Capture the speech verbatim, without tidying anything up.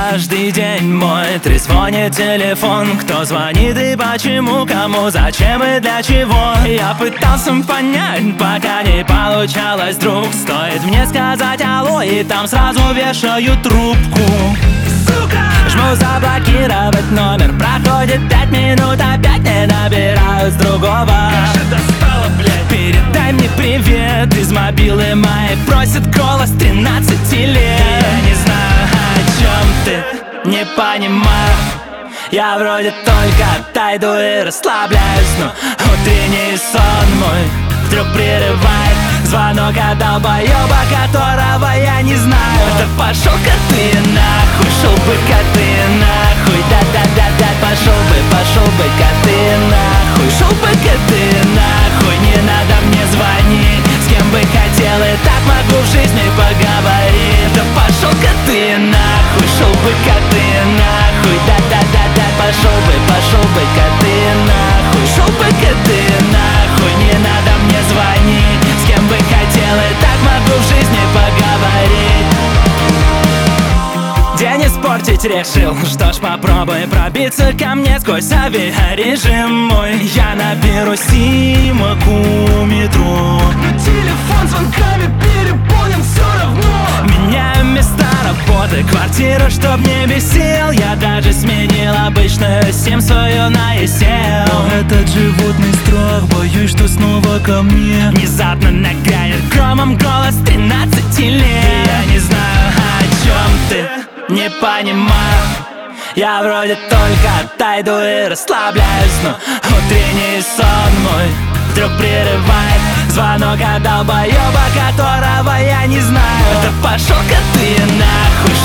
каждый день мой трезвонит телефон. Кто звонит и почему, кому, зачем и для чего? Я пытался понять, пока не получалось, друг. Стоит мне сказать алло, и там сразу вешаю трубку. Сука! Жму заблокировать номер, проходит пять минут, опять не набирают с другого. Как же достало, блядь. Передай мне привет из мобилы моей, просит голос тринадцати лет. Я не знаю, о чем ты, не понимаю. Я вроде только отойду и расслабляюсь, но утренний сон мой вдруг прерывает звонок от долбоеба, которого я не знаю. Да пошел-ка ты нахуй, шел бы-ка ты нахуй. Да-да-да-да, пошел бы, пошел бы-ка ты нахуй. Шел бы-ка ты нахуй, не надо мне звонить. С кем бы хотел и так могу в жизни поговорить. Да пошел-ка ты нахуй, шел бы-ка ты нахуй. Да-да-да-да, пошел бы, пошел бы-ка ты нахуй. Шел бы-ка ты нахуй, не надо мне звонить. С кем бы хотел и так могу в жизни поговорить. День испортить решил, что ж попробуй пробиться ко мне сквозь авиарежим мой. Я наберу симок у метро, но телефон звонками переполнен все равно. Меняю места работы, квартиру, чтоб не бесил. Я даже сменил обычную сим свою на есел. Но этот животный страх, боюсь, что снова ко мне внезапно нагрянет громом голос тринадцати лет. Я не знаю, о чем ты, не понимаю. Я вроде только отойду и расслабляюсь, но утренний сон мой вдруг прерывает звонок от долбоеба, которого я не знаю. Да пошел-ка ты нахуй,